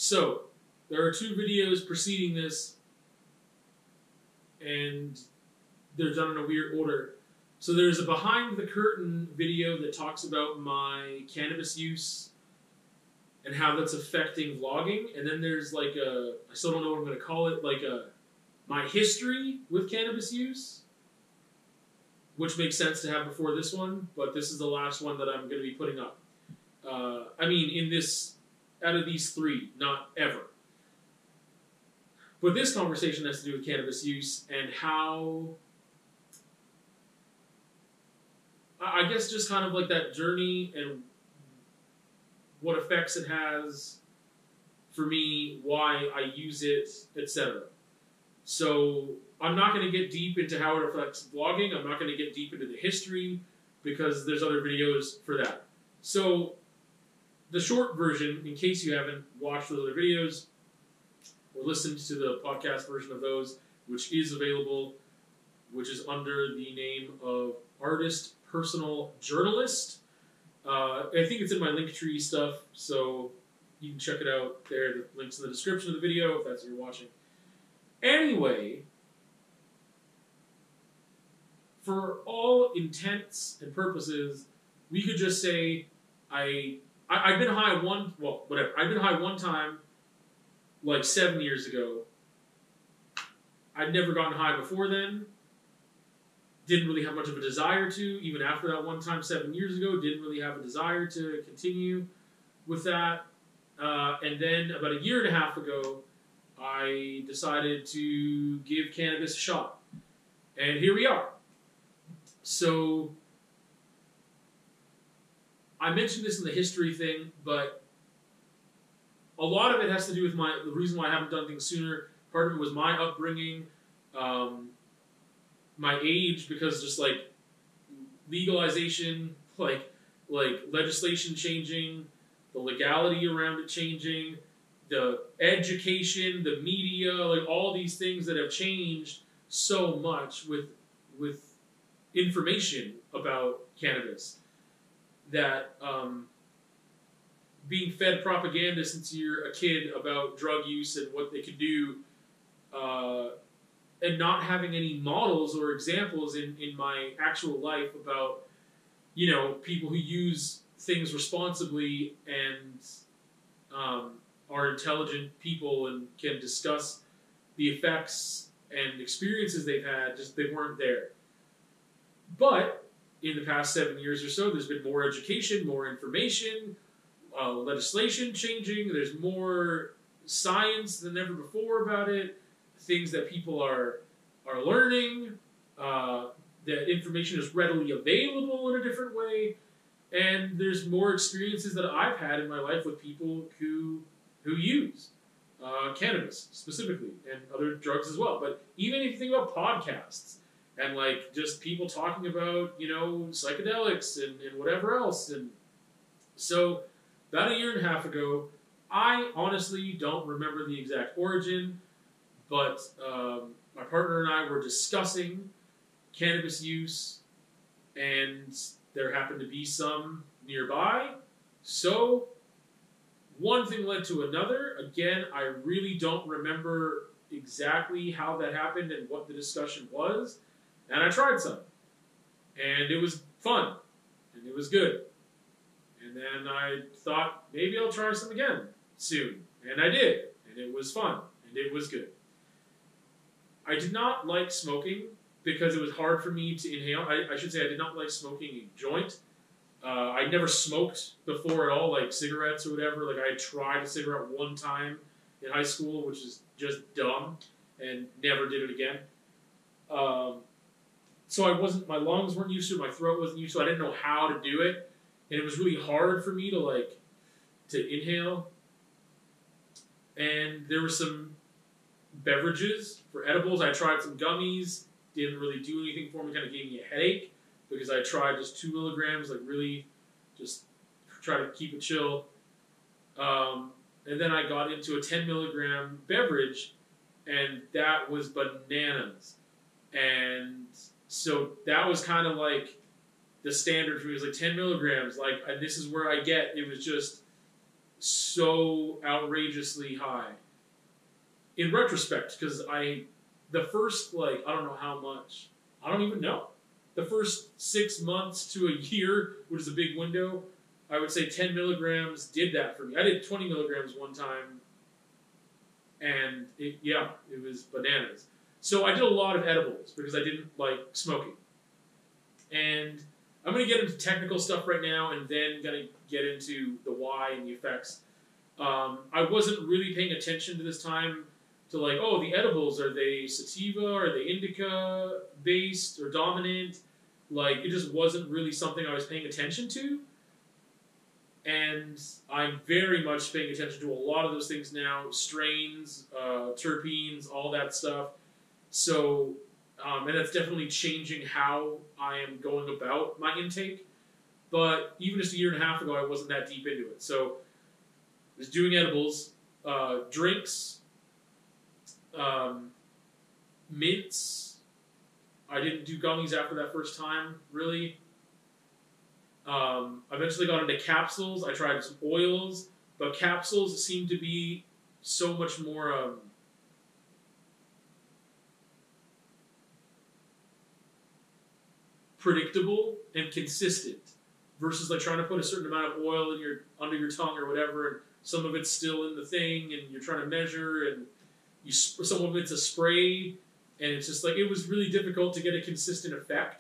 So, there are 2 videos preceding this, and they're done in a weird order. So there's a behind the curtain video that talks about my cannabis use and how that's affecting vlogging, and then there's like I still don't know what I'm going to call it, like my history with cannabis use, which makes sense to have before this one, but this is the last one that I'm going to be putting up. I mean, out of these 3, not ever. But this conversation has to do with cannabis use and how, I guess, just kind of like that journey and what effects it has for me, why I use it, etc. So I'm not going to get deep into how it affects vlogging. I'm not going to get deep into the history because there's other videos for that. So the short version, in case you haven't watched those other videos or listened to the podcast version of those, which is available, which is under the name of Artist Personal Journalist. I think it's in my Linktree stuff, so you can check it out there. The link's in the description of the video if that's what you're watching. Anyway, for all intents and purposes, we could just say I've been high I've been high one time, like 7 years ago. I'd never gotten high before then. Didn't really have much of a desire to, even after that one time 7 years ago. Didn't really have a desire to continue with that. And then about a year and a half ago, I decided to give cannabis a shot. And here we are. So, I mentioned this in the history thing, but a lot of it has to do with the reason why I haven't done things sooner. Part of it was my upbringing, my age, because just like legalization, like legislation changing, the legality around it changing, the education, the media, like all these things that have changed so much with information about cannabis, that being fed propaganda since you're a kid about drug use and what they could do, and not having any models or examples in my actual life about, people who use things responsibly and are intelligent people and can discuss the effects and experiences they've had, just they weren't there. But in the past 7 years or so, there's been more education, more information, legislation changing, there's more science than ever before about it, things that people are learning, that information is readily available in a different way, and there's more experiences that I've had in my life with people who use cannabis specifically, and other drugs as well. But even if you think about podcasts, and like just people talking about, psychedelics and whatever else. And so about a year and a half ago, I honestly don't remember the exact origin, but my partner and I were discussing cannabis use, and there happened to be some nearby. So one thing led to another. Again, I really don't remember exactly how that happened and what the discussion was. And I tried some. And it was fun. And it was good. And then I thought, maybe I'll try some again soon. And I did. And it was fun. And it was good. I did not like smoking because it was hard for me to inhale. I should say I did not like smoking a joint. I never smoked before at all, like cigarettes or whatever. Like I tried a cigarette one time in high school, which is just dumb, and never did it again. So my lungs weren't used to it, my throat wasn't used to it, I didn't know how to do it, and it was really hard for me to inhale. And there were some beverages for edibles. I tried some gummies, didn't really do anything for me, kind of gave me a headache, because I tried just 2 milligrams, like really just try to keep it chill. And then I got into a 10 milligram beverage, and that was bananas. And so that was kind of like the standard for me. It was like 10 milligrams, and this is where I get, it was just so outrageously high. In retrospect, because the first, like, I don't know how much, I don't even know. The first 6 months to a year, which is a big window, I would say 10 milligrams did that for me. I did 20 milligrams one time, and it was bananas. So I did a lot of edibles because I didn't like smoking. And I'm going to get into technical stuff right now and then going to get into the why and the effects. I wasn't really paying attention to this time to like, oh, the edibles, are they sativa, are they indica based or dominant? Like, it just wasn't really something I was paying attention to. And I'm very much paying attention to a lot of those things now, strains, terpenes, all that stuff. So, and that's definitely changing how I am going about my intake. But even just a year and a half ago, I wasn't that deep into it. So, I was doing edibles, drinks, mints. I didn't do gummies after that first time, really. Eventually got into capsules. I tried some oils, but capsules seem to be so much more predictable and consistent versus like trying to put a certain amount of oil in under your tongue or whatever, and some of it's still in the thing, and you're trying to measure, and some of it's a spray, and it's just like it was really difficult to get a consistent effect.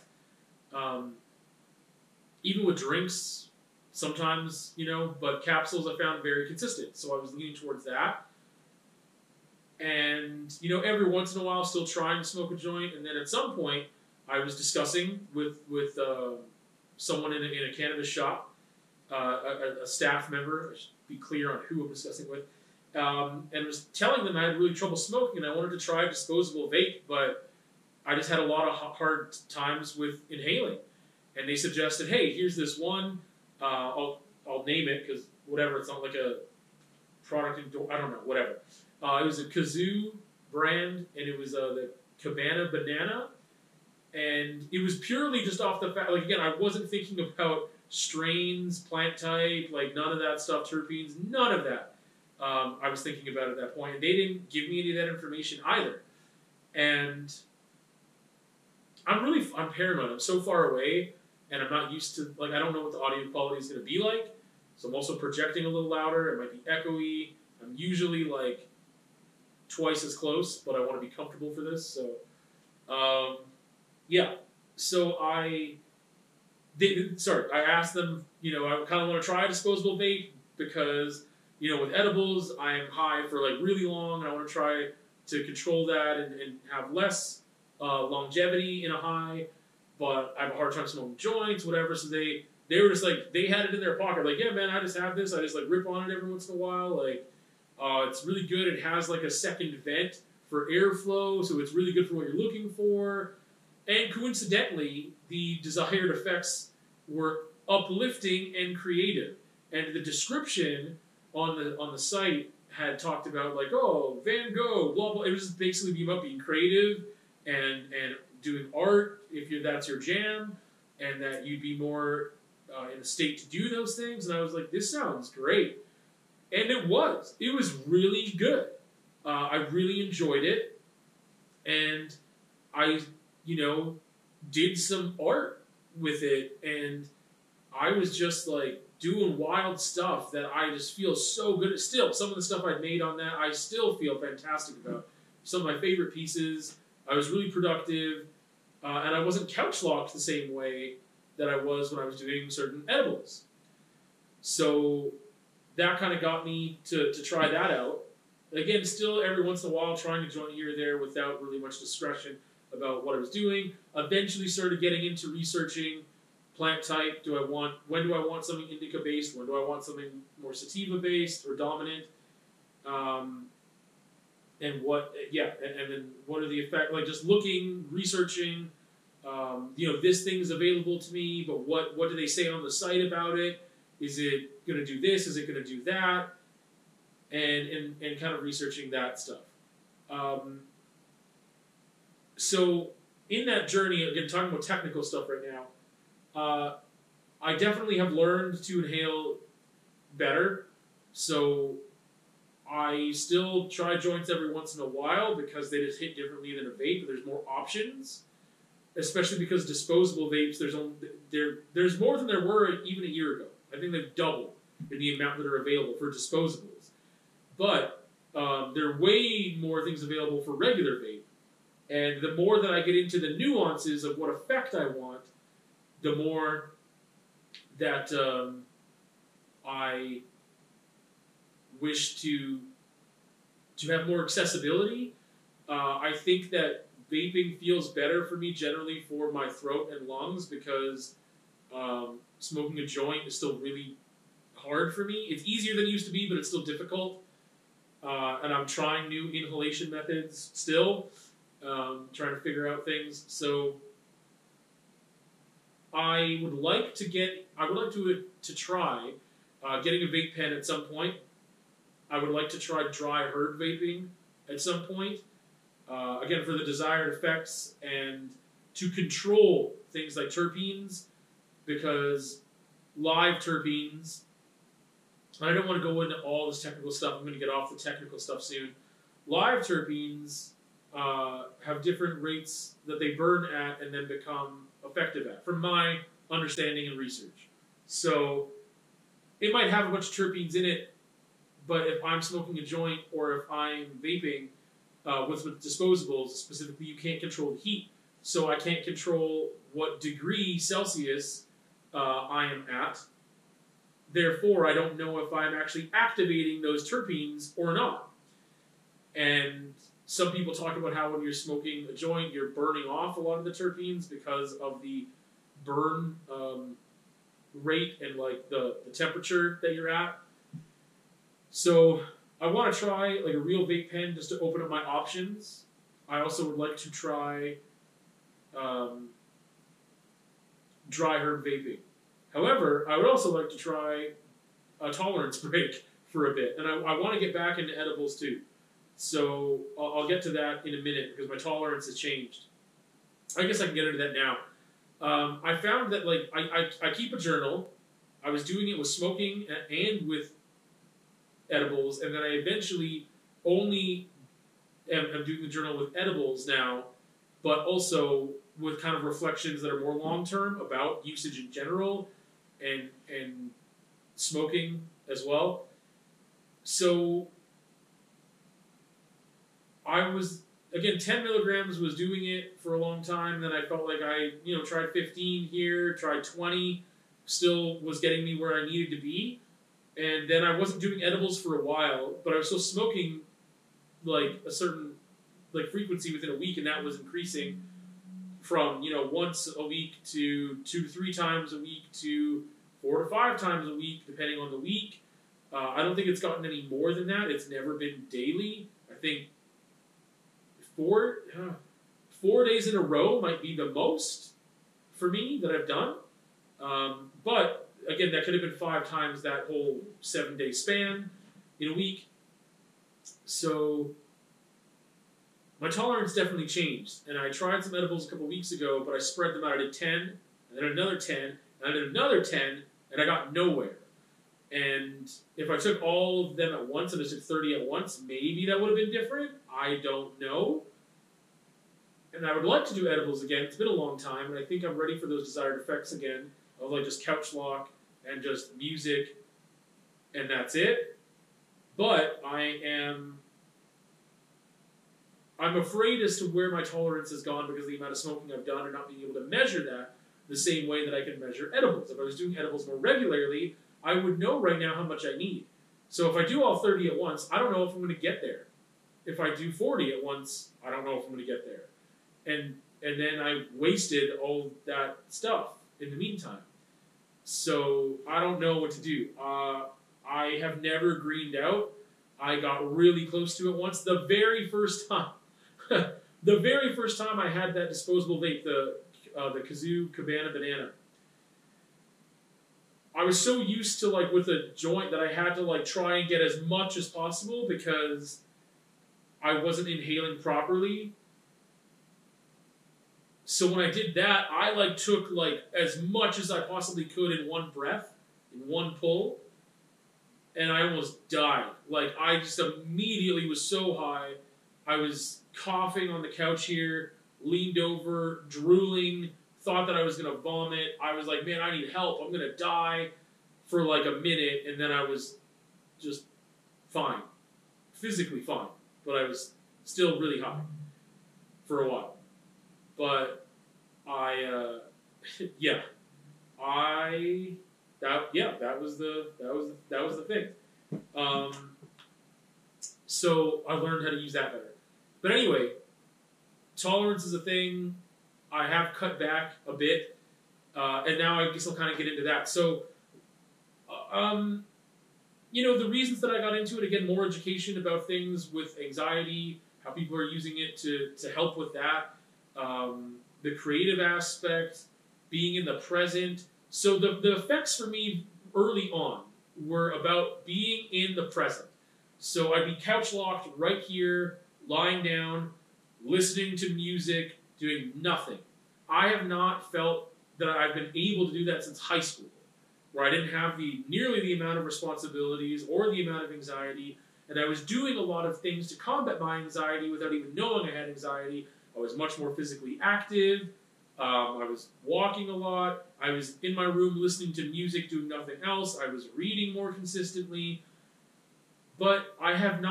Even with drinks, sometimes, but capsules I found very consistent. So I was leaning towards that. And, every once in a while still trying to smoke a joint. And then at some point, I was discussing with someone in a cannabis shop, a staff member, I should be clear on who I'm discussing with, and was telling them I had really trouble smoking and I wanted to try a disposable vape, but I just had a lot of hard times with inhaling. And they suggested, hey, here's this one. I'll name it because whatever. It's not like a product. I don't know. Whatever. It was a Kazoo brand, and it was the Cabana Banana. And it was purely just off the fact. Like again, I wasn't thinking about strains, plant type, like none of that stuff, terpenes, none of that. I was thinking about at that point, and they didn't give me any of that information either. And I'm paranoid. I'm so far away. And I'm not used to, I don't know what the audio quality is going to be like. So I'm also projecting a little louder. It might be echoey. I'm usually, twice as close, but I want to be comfortable for this. So, yeah. So I asked them, I kind of want to try a disposable vape because, with edibles, I am high for, really long, and I want to try to control that and have less longevity in a high. But I have a hard time smoking joints, whatever. So they were just they had it in their pocket. Like, yeah, man, I just have this. I just rip on it every once in a while. It's really good. It has a second vent for airflow, so it's really good for what you're looking for. And coincidentally, the desired effects were uplifting and creative. And the description on the site had talked about Van Gogh, blah blah. It was just basically about being creative and doing art if that's your jam, and that you'd be more in a state to do those things. And I was like, this sounds great. And it was. It was really good. I really enjoyed it. And I, did some art with it. And I was just doing wild stuff that I just feel so good at. Still, some of the stuff I made on that, I still feel fantastic about. Some of my favorite pieces. I was really productive. And I wasn't couch locked the same way that I was when I was doing certain edibles. So that kind of got me to try that out. Again, still every once in a while trying to join here or there without really much discretion about what I was doing. Eventually started getting into researching plant type. When do I want something indica based? When do I want something more sativa based or dominant? And then what are the effects? Just looking, researching, this thing is available to me, but what do they say on the site about it? Is it going to do this? Is it going to do that? And kind of researching that stuff. So in that journey, again, talking about technical stuff right now, I definitely have learned to inhale better. So I still try joints every once in a while because they just hit differently than a vape, but there's more options. Especially because disposable vapes, there's more than there were even a year ago. I think they've doubled in the amount that are available for disposables. But there are way more things available for regular vape. And the more that I get into the nuances of what effect I want, the more that I wish to have more accessibility. I think that vaping feels better for me generally for my throat and lungs because smoking a joint is still really hard for me. It's easier than it used to be, but it's still difficult. And I'm trying new inhalation methods still, trying to figure out things. So I would like to try getting a vape pen at some point. I would like to try dry herb vaping at some point. Again, for the desired effects and to control things like terpenes, because live terpenes, and I don't want to go into all this technical stuff, I'm going to get off the technical stuff soon. Live terpenes have different rates that they burn at and then become effective at, from my understanding and research. So it might have a bunch of terpenes in it, but if I'm smoking a joint or if I'm vaping with disposables, specifically, you can't control the heat. So I can't control what degree Celsius I am at. Therefore, I don't know if I'm actually activating those terpenes or not. And some people talk about how when you're smoking a joint, you're burning off a lot of the terpenes because of the burn rate and like the temperature that you're at. So I want to try like a real vape pen just to open up my options. I also would like to try dry herb vaping. However, I would also like to try a tolerance break for a bit. And I want to get back into edibles too. So I'll get to that in a minute because my tolerance has changed. I guess I can get into that now. I found that like I keep a journal. I was doing it with smoking and with edibles, and then I eventually only am doing the journal with edibles now, but also with kind of reflections that are more long-term about usage in general and smoking as well. So I was, again, 10 milligrams was doing it for a long time, then I felt like I, tried 15 here, tried 20, still was getting me where I needed to be. And then I wasn't doing edibles for a while, but I was still smoking like a certain frequency within a week, and that was increasing from once a week to 2 to 3 times a week to 4 to 5 times a week, depending on the week. I don't think it's gotten any more than that. It's never been daily. I think 4 days in a row might be the most for me that I've done. But again, that could have been 5 times that whole 7-day span in a week. So my tolerance definitely changed. And I tried some edibles a couple weeks ago, but I spread them out. I did 10, and then another 10, and I did another 10, and I got nowhere. And if I took all of them at once and I took 30 at once, maybe that would have been different. I don't know. And I would like to do edibles again. It's been a long time, and I think I'm ready for those desired effects again of like just couch lock and just music, and that's it. But I'm afraid as to where my tolerance has gone because of the amount of smoking I've done and not being able to measure that the same way that I can measure edibles. If I was doing edibles more regularly, I would know right now how much I need. So if I do all 30 at once, I don't know if I'm going to get there. If I do 40 at once, I don't know if I'm going to get there. And then I wasted all that stuff in the meantime. So I don't know what to do. I have never greened out. I got really close to it once. The very first time. The very first time I had that disposable vape, the Kazoo Cabana Banana. I was so used to with a joint that I had to try and get as much as possible because I wasn't inhaling properly. So when I did that, I took as much as I possibly could in one breath, in one pull. and I almost died. Like, I just immediately was so high. I was coughing on the couch here, leaned over, drooling, thought that I was going to vomit. I was like, man, I need help. I'm going to die for like a minute, and then I was just fine. Physically fine. But I was still really high for a while. But that was the thing. So I learned how to use that better. But anyway, tolerance is a thing. I have cut back a bit, and now I guess I'll kind of get into that. So, the reasons that I got into it, again, more education about things with anxiety, how people are using it to help with that, the creative aspect, being in the present. So the effects for me early on were about being in the present. So I'd be couch locked right here, lying down, listening to music, doing nothing. I have not felt that I've been able to do that since high school, where I didn't have nearly the amount of responsibilities or the amount of anxiety, and I was doing a lot of things to combat my anxiety without even knowing I had anxiety. I was much more physically active. I was walking a lot. I was in my room listening to music, doing nothing else. I was reading more consistently. But I haven't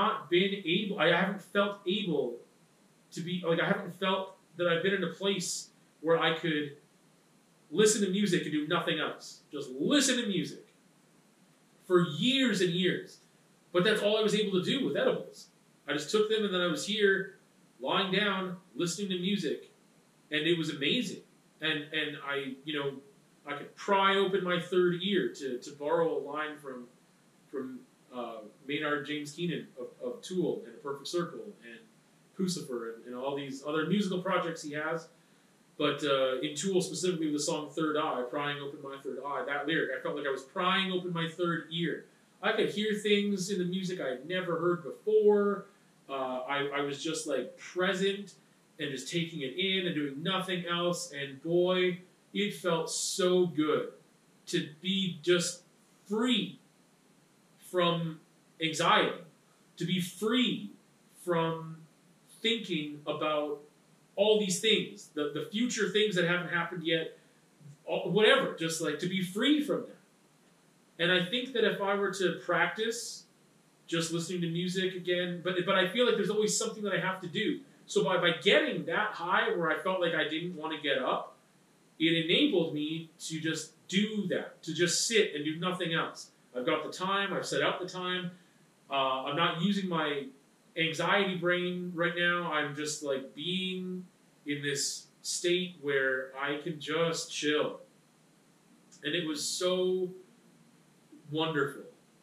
felt able to be, I haven't felt that I've been in a place where I could listen to music and do nothing else. Just listen to music for years and years. But that's all I was able to do with edibles. I just took them, and then I was here, lying down, listening to music, and it was amazing. And I could pry open my third ear, to borrow a line from Maynard James Keenan of Tool and A Perfect Circle and Pucifer and all these other musical projects he has. But in Tool specifically, the song Third Eye, prying open my third eye, that lyric, I felt like I was prying open my third ear. I could hear things in the music I had never heard before. I was just like present and just taking it in and doing nothing else. And boy, it felt so good to be just free from anxiety, to be free from thinking about all these things, the future things that haven't happened yet, whatever, just like to be free from that. And I think that if I were to practice just listening to music again, but I feel like there's always something that I have to do. So by getting that high where I felt like I didn't want to get up, it enabled me to just do that, to just sit and do nothing else. I've got the time, I've set out the time, I'm not using my anxiety brain right now. I'm just like being in this state where I can just chill. And it was so wonderful.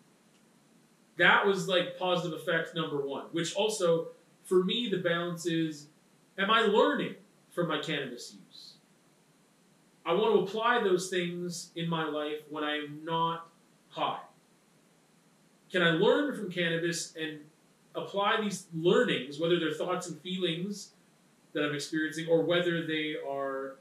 That was like positive effect number one, which also, for me, the balance is, am I learning from my cannabis use? I want to apply those things in my life when I am not high. Can I learn from cannabis and apply these learnings, whether they're thoughts and feelings that I'm experiencing, or whether they are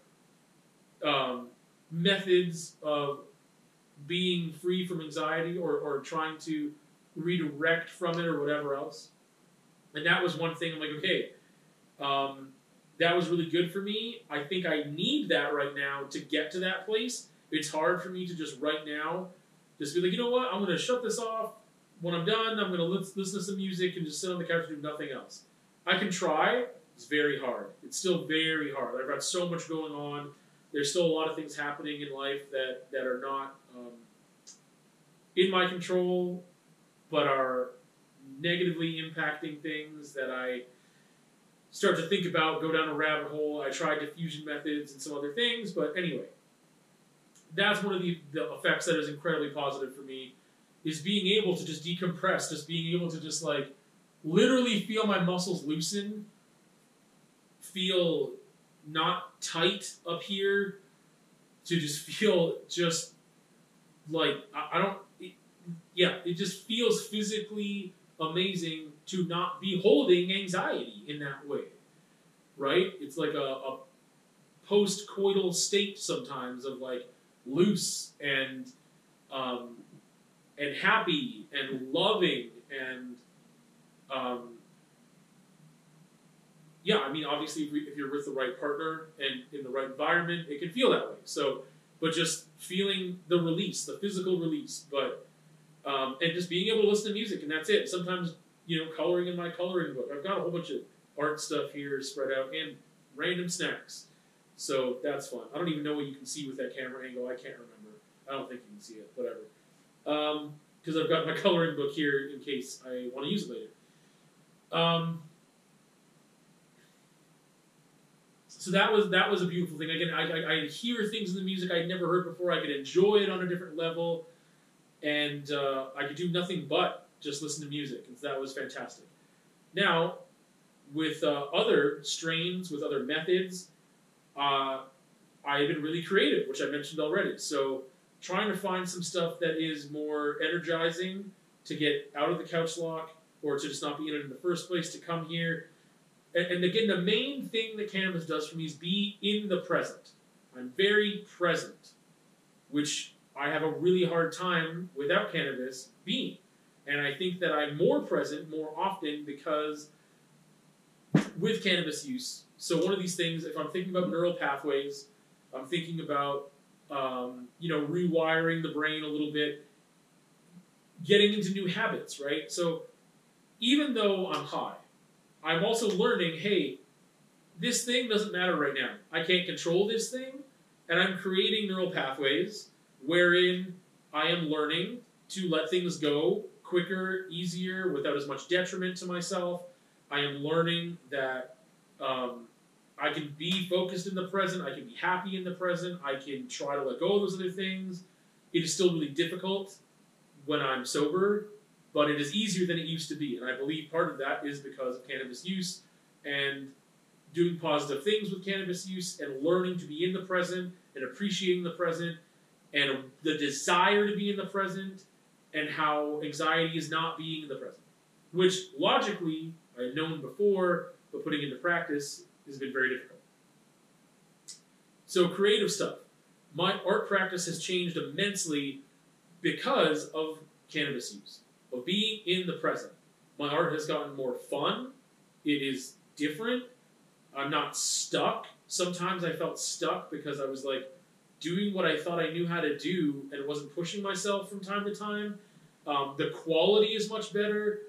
methods of being free from anxiety or trying to redirect from it or whatever else? And that was one thing. I'm like, okay, that was really good for me. I think I need that right now to get to that place. It's hard for me to just right now just be like, you know what, I'm going to shut this off. When I'm done, I'm going to listen to some music and just sit on the couch and do nothing else. I can try. It's very hard. It's still very hard. I've got so much going on. There's still a lot of things happening in life that are not in my control, but are negatively impacting things that I start to think about, go down a rabbit hole. I tried diffusion methods and some other things, but anyway, that's one of the effects that is incredibly positive for me, is being able to just decompress, just being able to just like literally feel my muscles loosen, feel not tight up here, to just feel just like, it just feels physically amazing to not be holding anxiety in that way, right? It's like a post-coital state sometimes of like loose and and happy and loving and yeah, I mean, obviously, if you're with the right partner and in the right environment, it can feel that way. So, but just feeling the release, the physical release, but and just being able to listen to music, and that's it. Sometimes, coloring in my coloring book. I've got a whole bunch of art stuff here spread out and random snacks. So that's fun. I don't even know what you can see with that camera angle. I can't remember. I don't think you can see it. Whatever. Because I've got my coloring book here in case I want to use it later. So that was a beautiful thing. Again, I hear things in the music I'd never heard before. I could enjoy it on a different level, and I could do nothing but just listen to music, and that was fantastic. Now, with other strains, with other methods, I have been really creative, which I mentioned already. So trying to find some stuff that is more energizing to get out of the couch lock or to just not be in it in the first place, to come here. And again, the main thing that cannabis does for me is be in the present. I'm very present, which I have a really hard time without cannabis being. And I think that I'm more present more often because with cannabis use. So one of these things, if I'm thinking about neural pathways, I'm thinking about rewiring the brain a little bit, getting into new habits, right? So even though I'm high, I'm also learning, hey, this thing doesn't matter right now. I can't control this thing, and I'm creating neural pathways wherein I am learning to let things go quicker, easier, without as much detriment to myself. I am learning that I can be focused in the present. I can be happy in the present. I can try to let go of those other things. It is still really difficult when I'm sober, but it is easier than it used to be. And I believe part of that is because of cannabis use and doing positive things with cannabis use and learning to be in the present and appreciating the present and the desire to be in the present and how anxiety is not being in the present, which logically I had known before, but putting into practice has been very difficult. So creative stuff. My art practice has changed immensely because of cannabis use, of being in the present. My art has gotten more fun. It is different. I'm not stuck. Sometimes I felt stuck because I was like doing what I thought I knew how to do and wasn't pushing myself from time to time. The quality is much better.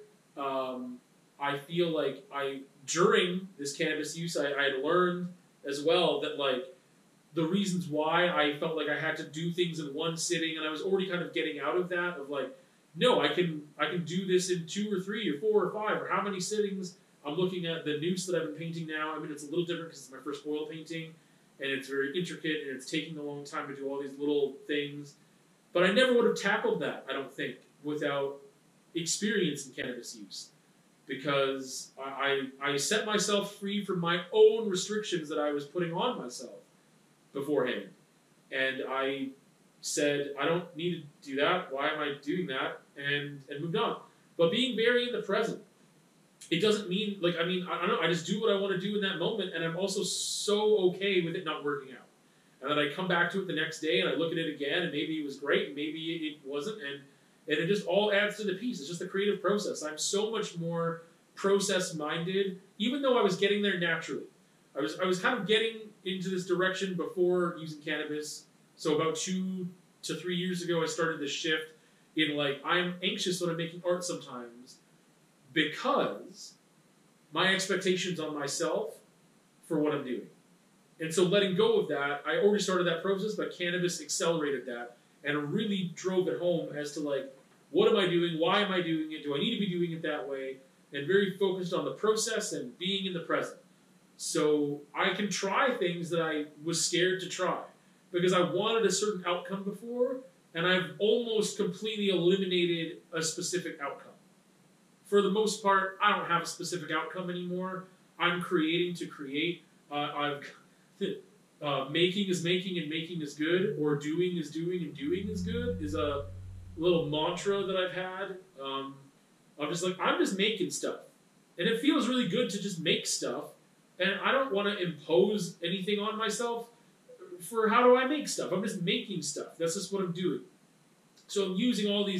I feel like during this cannabis use, I had learned as well that like the reasons why I felt like I had to do things in one sitting, and I was already kind of getting out of that of like, no, I can do this in 2 or 3 or 4 or 5 or how many sittings. I'm looking at the noose that I've been painting now. I mean, it's a little different because it's my first oil painting, and it's very intricate, and it's taking a long time to do all these little things. But I never would have tackled that, I don't think, without experience in cannabis use. Because I set myself free from my own restrictions that I was putting on myself beforehand. And I said, I don't need to do that. Why am I doing that? And moved on. But being very in the present, it doesn't mean, I don't know, I just do what I want to do in that moment, and I'm also so okay with it not working out. And then I come back to it the next day, and I look at it again, and maybe it was great, and maybe it wasn't, and it just all adds to the piece. It's just a creative process. I'm so much more process-minded, even though I was getting there naturally. I was kind of getting into this direction before using cannabis. So about 2 to 3 years ago, I started this shift in I'm anxious when I'm making art sometimes because my expectations on myself for what I'm doing. And so letting go of that, I already started that process, but cannabis accelerated that and really drove it home as to what am I doing? Why am I doing it? Do I need to be doing it that way? And very focused on the process and being in the present. So I can try things that I was scared to try because I wanted a certain outcome before, and I've almost completely eliminated a specific outcome. For the most part, I don't have a specific outcome anymore. I'm creating to create. Making is making and making is good, or doing is doing and doing is good is a little mantra that I've had. I'm just making stuff. And it feels really good to just make stuff. And I don't want to impose anything on myself for how do I make stuff. I'm just making stuff. That's just what I'm doing. So I'm using all these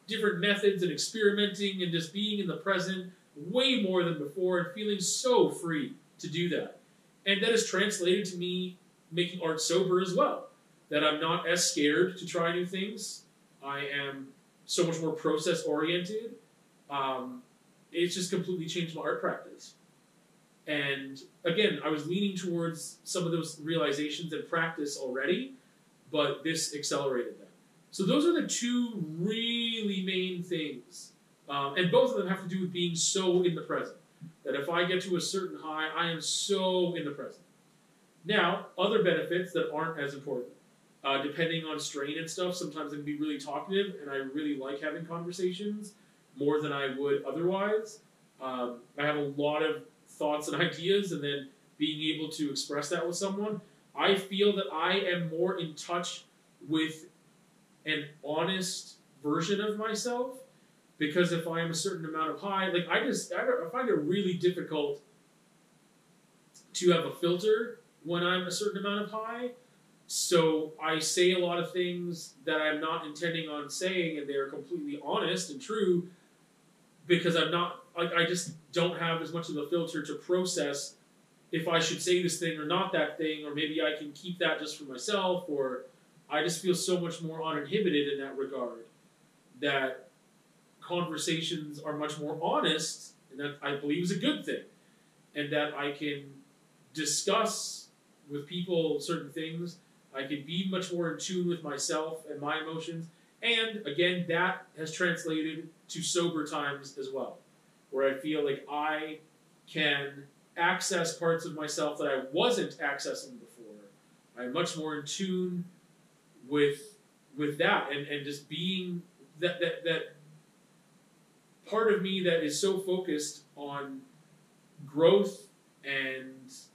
different methods and experimenting and just being in the present way more than before and feeling so free to do that. And that has translated to me making art sober as well. That I'm not as scared to try new things. I am so much more process oriented. It's just completely changed my art practice. And again, I was leaning towards some of those realizations and practice already, but this accelerated them. So those are the two really main things. And both of them have to do with being so in the present. That if I get to a certain high, I am so in the present. Now, other benefits that aren't as important. Depending on strain and stuff, sometimes I can be really talkative, and I really like having conversations more than I would otherwise. I have a lot of thoughts and ideas, and then being able to express that with someone. I feel that I am more in touch with an honest version of myself, because if I am a certain amount of high, like I find it really difficult to have a filter when I'm a certain amount of high. So I say a lot of things that I'm not intending on saying, and they're completely honest and true, because I just don't have as much of a filter to process if I should say this thing or not that thing, or maybe I can keep that just for myself, or I just feel so much more uninhibited in that regard, that conversations are much more honest, and that I believe is a good thing, and that I can discuss with people certain things. I can be much more in tune with myself and my emotions, and again, that has translated to sober times as well, where I feel like I can access parts of myself that I wasn't accessing before. I'm much more in tune with that, and just being that part of me that is so focused on growth and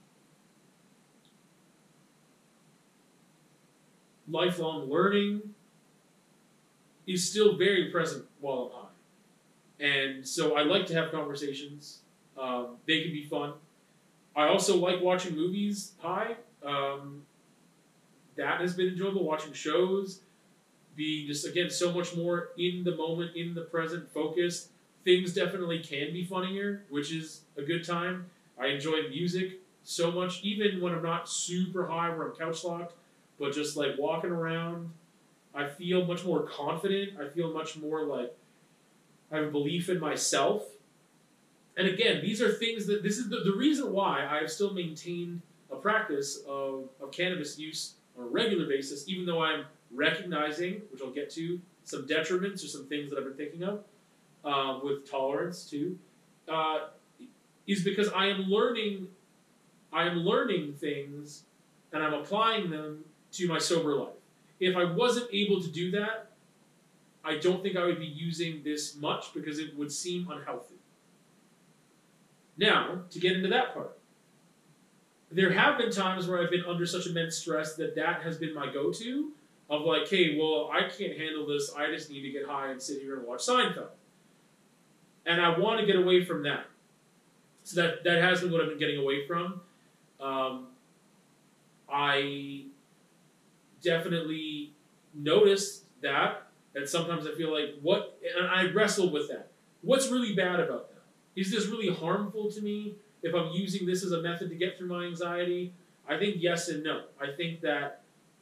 lifelong learning is still very present while I'm high. And so I like to have conversations. They can be fun. I also like watching movies high. That has been enjoyable. Watching shows, being just, again, so much more in the moment, in the present, focused. Things definitely can be funnier, which is a good time. I enjoy music so much, even when I'm not super high where I'm couch locked, but just like walking around, I feel much more confident. I feel much more like I have a belief in myself. And again, these are things that, this is the reason why I have still maintained a practice of cannabis use on a regular basis, even though I'm recognizing, which I'll get to, some detriments or some things that I've been thinking of, with tolerance too, is because I am learning things and I'm applying them to my sober life. If I wasn't able to do that, I don't think I would be using this much, because it would seem unhealthy. Now, to get into that part, there have been times where I've been under such immense stress that has been my go-to, of like, hey, well, I can't handle this, I just need to get high and sit here and watch Seinfeld. And I want to get away from that. So that has been what I've been getting away from. I definitely noticed that sometimes I feel like, and I wrestled with that. What's really bad about that? Is this really harmful to me if I'm using this as a method to get through my anxiety? I think yes and no. I think that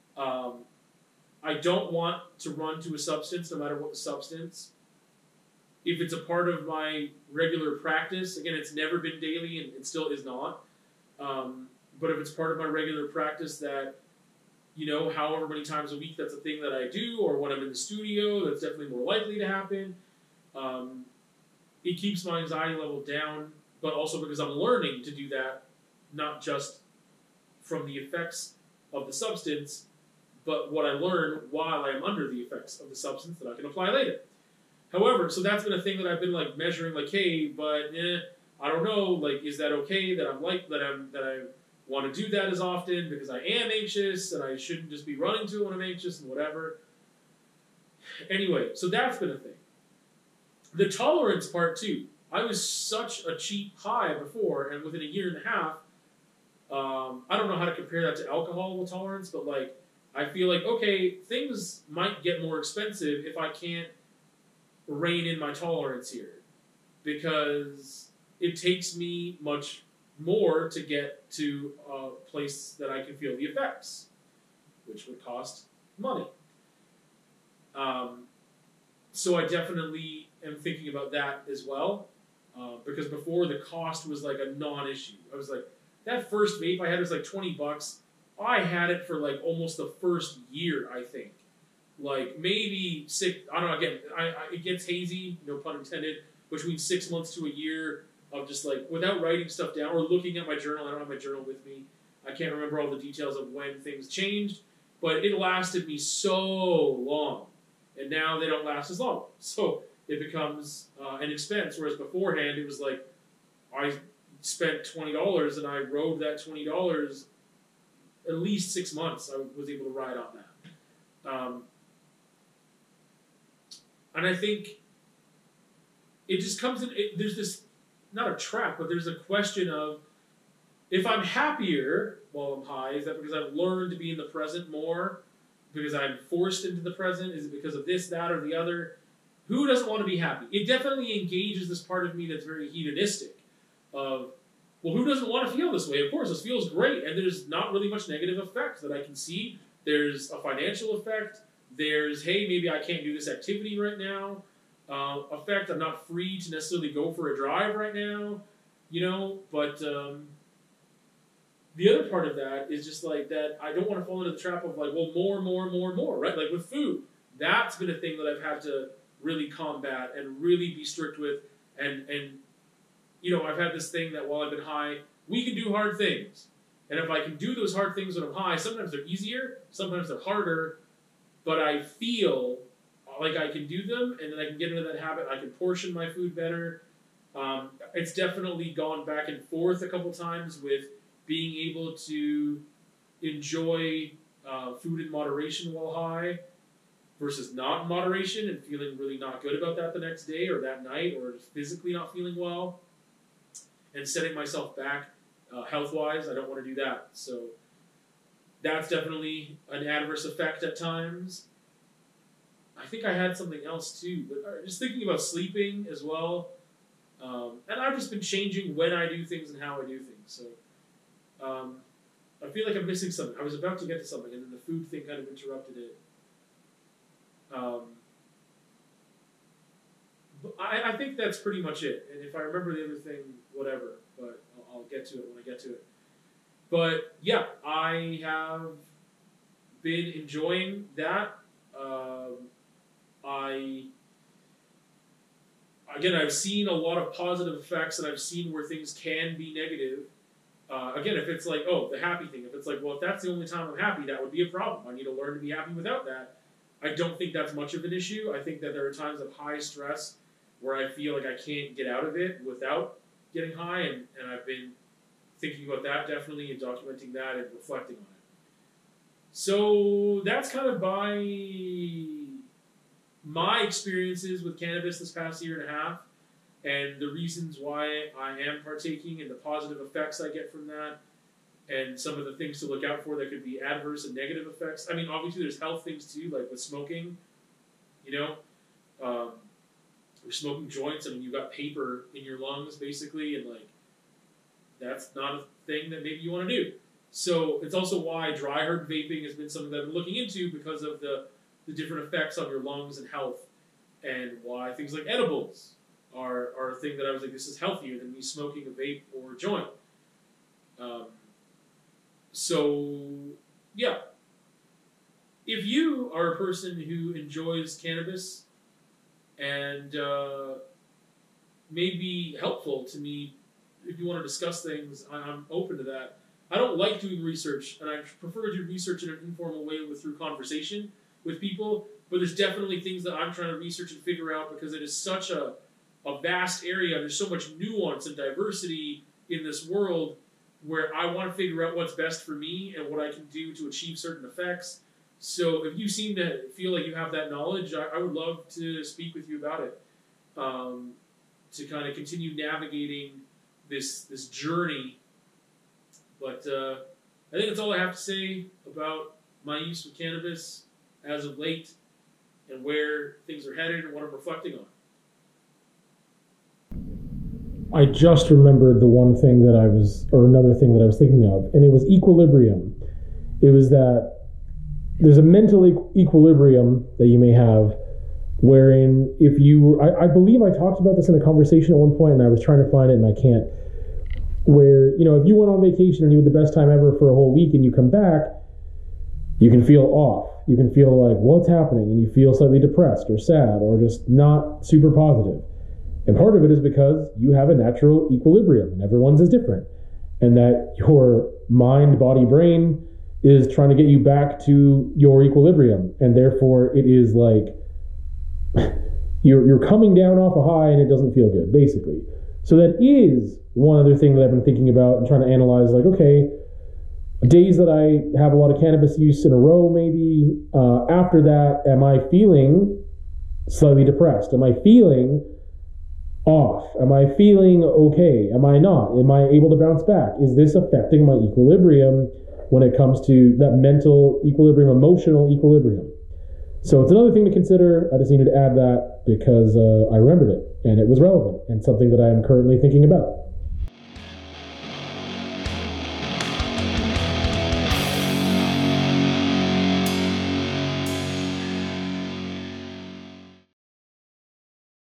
I don't want to run to a substance, no matter what the substance. If it's a part of my regular practice, again, it's never been daily, and it still is not. But if it's part of my regular practice that, however many times a week that's a thing that I do, or when I'm in the studio, that's definitely more likely to happen. It keeps my anxiety level down, but also because I'm learning to do that, not just from the effects of the substance, but what I learn while I'm under the effects of the substance that I can apply later. However, so that's been a thing that I've been like measuring, like, hey, but I don't know, like, is that okay that I want to do that as often because I am anxious and I shouldn't just be running to it when I'm anxious and whatever. Anyway, so that's been a thing. The tolerance part too. I was such a cheap high before, and within a year and a half, I don't know how to compare that to alcohol tolerance, but like, I feel like, okay, things might get more expensive if I can't rein in my tolerance here, because it takes me much more to get to a place that I can feel the effects, which would cost money. So I definitely am thinking about that as well, because before the cost was like a non-issue. I was like, that first vape I had was like $20. I had it for like almost the first year, I think. Like maybe six, I don't know, again, it gets hazy, no pun intended, between 6 months to a year of just like, without writing stuff down or looking at my journal. I don't have my journal with me. I can't remember all the details of when things changed, but it lasted me so long. And now they don't last as long. So it becomes an expense, whereas beforehand it was like, I spent $20 and I rode that $20 at least 6 months. I was able to ride on that. And I think it just comes in, there's this, not a trap, but there's a question of, if I'm happier while I'm high, is that because I've learned to be in the present more? Because I'm forced into the present? Is it because of this, that, or the other? Who doesn't want to be happy? It definitely engages this part of me that's very hedonistic of, well, who doesn't want to feel this way? Of course, this feels great, and there's not really much negative effect that I can see. There's a financial effect. There's, hey, maybe I can't do this activity right now. Effect, I'm not free to necessarily go for a drive right now, but the other part of that is just like that I don't want to fall into the trap of like, well, more, right? Like with food, that's been a thing that I've had to really combat and really be strict with, and I've had this thing that while I've been high, we can do hard things. And if I can do those hard things when I'm high, sometimes they're easier, sometimes they're harder, but I feel like I can do them, and then I can get into that habit. I can portion my food better. It's definitely gone back and forth a couple times with being able to enjoy food in moderation while high versus not in moderation and feeling really not good about that the next day or that night, or physically not feeling well and setting myself back health-wise. I don't want to do that. So that's definitely an adverse effect at times. I think I had something else too, but just thinking about sleeping as well. And I've just been changing when I do things and how I do things. So I feel like I'm missing something. I was about to get to something, and then the food thing kind of interrupted it. But I think that's pretty much it. And if I remember the other thing, whatever. But I'll get to it when I get to it. But yeah, I have been enjoying that. I've seen a lot of positive effects, and I've seen where things can be negative. Again, if it's like, the happy thing, if it's like, well, if that's the only time I'm happy, that would be a problem. I need to learn to be happy without that. I don't think that's much of an issue. I think that there are times of high stress where I feel like I can't get out of it without getting high, and I've been thinking about that definitely and documenting that and reflecting on it. So that's kind of my experiences with cannabis this past year and a half, and the reasons why I am partaking and the positive effects I get from that, and some of the things to look out for that could be adverse and negative effects. I mean, obviously there's health things too, like with smoking, you're smoking joints. I mean, you've got paper in your lungs basically, and like, that's not a thing that maybe you want to do. So it's also why dry herb vaping has been something that I've been looking into, because of the different effects on your lungs and health, and why things like edibles are a thing that I was like, this is healthier than me smoking a vape or a joint. So, yeah. If you are a person who enjoys cannabis and may be helpful to me, if you want to discuss things, I'm open to that. I don't like doing research, and I prefer to do research in an informal way through conversation with people, but there's definitely things that I'm trying to research and figure out, because it is such a vast area. There's so much nuance and diversity in this world, where I want to figure out what's best for me and what I can do to achieve certain effects. So if you seem to feel like you have that knowledge, I would love to speak with you about it, to kind of continue navigating this journey. But I think that's all I have to say about my use of cannabis as of late, and where things are headed and what I'm reflecting on. I just remembered the one thing that another thing that I was thinking of, and it was equilibrium. It was that there's a mental equilibrium that you may have, wherein if you, I believe I talked about this in a conversation at one point, and I was trying to find it and I can't, where, if you went on vacation and you had the best time ever for a whole week and you come back, you can feel off. You can feel like, what's happening? And you feel slightly depressed or sad or just not super positive. And part of it is because you have a natural equilibrium and everyone's is different. And that your mind, body, brain is trying to get you back to your equilibrium. And therefore it is like you're coming down off a high and it doesn't feel good, basically. So that is one other thing that I've been thinking about and trying to analyze, like, okay, days that I have a lot of cannabis use in a row, maybe, after that, am I feeling slightly depressed? Am I feeling off? Am I feeling okay? Am I not? Am I able to bounce back? Is this affecting my equilibrium when it comes to that mental equilibrium, emotional equilibrium? So it's another thing to consider. I just needed to add that because I remembered it and it was relevant and something that I am currently thinking about.